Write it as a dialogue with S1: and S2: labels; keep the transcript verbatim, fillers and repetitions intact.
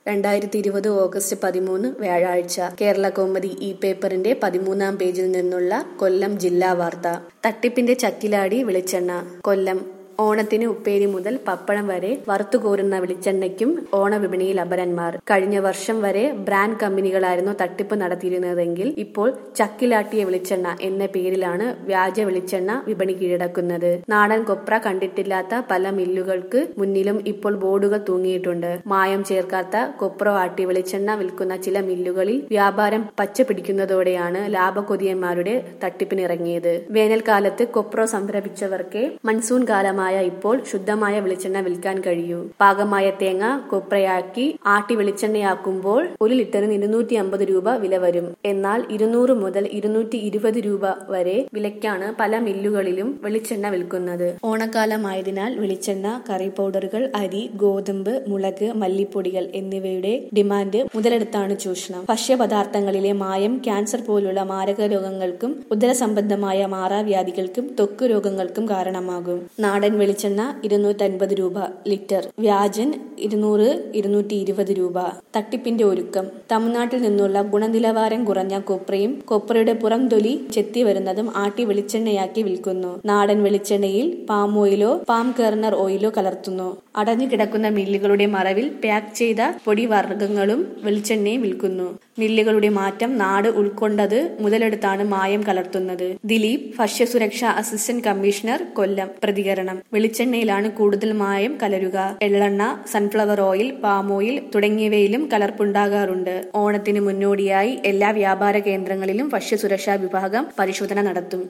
S1: രണ്ടായിരത്തി ഇരുപത് ഓഗസ്റ്റ് പതിമൂന്ന് വ്യാഴാഴ്ച കേരള കൗമുദി ഈ പേപ്പറിന്റെ പതിമൂന്നാം പേജിൽ നിന്നുള്ള കൊല്ലം ജില്ലാ വാർത്ത. തട്ടിപ്പിന്റെ ചക്കിലാടി വെളിച്ചെണ്ണ. കൊല്ലം ഓണത്തിന് ഉപ്പേരി മുതൽ പപ്പടം വരെ വറുത്തുകോരുന്ന വെളിച്ചെണ്ണയ്ക്കും ഓണവിപണിയിൽ അപരന്മാർ. കഴിഞ്ഞ വർഷം വരെ ബ്രാൻഡ് കമ്പനികളായിരുന്നു തട്ടിപ്പ് നടത്തിയിരുന്നതെങ്കിൽ ഇപ്പോൾ ചക്കിലാട്ടിയ വെളിച്ചെണ്ണ എന്ന പേരിലാണ് വ്യാജ വെളിച്ചെണ്ണ വിപണി കീഴടക്കുന്നത്. നാടൻ കൊപ്ര കണ്ടിട്ടില്ലാത്ത പല മില്ലുകൾക്ക് മുന്നിലും ഇപ്പോൾ ബോർഡുകൾ തൂങ്ങിയിട്ടുണ്ട്. മായം ചേർക്കാത്ത കൊപ്ര ആട്ടിയ വെളിച്ചെണ്ണ വിൽക്കുന്ന ചില മില്ലുകളിൽ വ്യാപാരം പച്ചപിടിക്കുന്നതോടെയാണ് ലാഭക്കൊതിയന്മാരുടെ തട്ടിപ്പിനിറങ്ങിയത്. വേനൽക്കാലത്ത് കൊപ്ര സംഭരിച്ചവർക്കേ മൺസൂൺ കാലമായ ഇപ്പോൾ ശുദ്ധമായ വെളിച്ചെണ്ണ വിൽക്കാൻ കഴിയൂ. പാകമായ തേങ്ങ കൊപ്രയാക്കി ആട്ടി വെളിച്ചെണ്ണയാക്കുമ്പോൾ ഒരു ലിറ്ററിന് ഇരുന്നൂറ്റി അമ്പത് രൂപ വില വരും. എന്നാൽ ഇരുന്നൂറ് മുതൽ ഇരുന്നൂറ്റി ഇരുപത് രൂപ വരെ വിലയ്ക്കാണ് പല മില്ലുകളിലും വെളിച്ചെണ്ണ വിൽക്കുന്നത്. ഓണക്കാലമായതിനാൽ വെളിച്ചെണ്ണ, കറി പൗഡറുകൾ, അരി, ഗോതമ്പ്, മുളക്, മല്ലിപ്പൊടികൾ എന്നിവയുടെ ഡിമാൻഡ് മുതലെടുത്താണ് ചൂഷണം. ഭക്ഷ്യപദാർത്ഥങ്ങളിലെ മായം ക്യാൻസർ പോലുള്ള മാരക രോഗങ്ങൾക്കും ഉദരസംബന്ധമായ മാറാവ്യാധികൾക്കും ത്വക്ക് രോഗങ്ങൾക്കും കാരണമാകും. നാടൻ വെളിച്ചെണ്ണ ഇരുന്നൂറ്റി അൻപത് രൂപ ലിറ്റർ, വ്യാജൻ ഇരുന്നൂറ് ഇരുന്നൂറ്റി ഇരുപത് രൂപ. തട്ടിപ്പിന്റെ ഒരുക്കം. തമിഴ്നാട്ടിൽ നിന്നുള്ള ഗുണനിലവാരം കുറഞ്ഞ കൊപ്രയും കൊപ്രയുടെ പുറം തൊലി ചെത്തി വരുന്നതും ആട്ടി വെളിച്ചെണ്ണയാക്കി വിൽക്കുന്നു. നാടൻ വെളിച്ചെണ്ണയിൽ പാം ഓയിലോ പാം കെർണർ ഓയിലോ കലർത്തുന്നു. അടഞ്ഞു കിടക്കുന്ന മില്ലുകളുടെ മറവിൽ പാക്ക് ചെയ്ത പൊടിവർഗ്ഗങ്ങളും വെളിച്ചെണ്ണയും വിൽക്കുന്നു. മില്ലുകളുടെ മാറ്റം നാട് ഉൾക്കൊണ്ടത് മുതലെടുത്താണ് മായം കലർത്തുന്നത്. ദിലീപ്, ഭക്ഷ്യസുരക്ഷാ അസിസ്റ്റന്റ് കമ്മീഷണർ, കൊല്ലം. പ്രതികരണം. വെളിച്ചെണ്ണയിലാണ് കൂടുതൽ മായം കലരുക. എള്ളെണ്ണ, സൺഫ്ലവർ ഓയിൽ, പാം ഓയിൽ തുടങ്ങിയവയിലും കലർപ്പുണ്ടാകാറുണ്ട്. ഓണത്തിന് മുന്നോടിയായി എല്ലാ വ്യാപാര കേന്ദ്രങ്ങളിലും ഭക്ഷ്യസുരക്ഷാ വിഭാഗം പരിശോധന നടത്തും.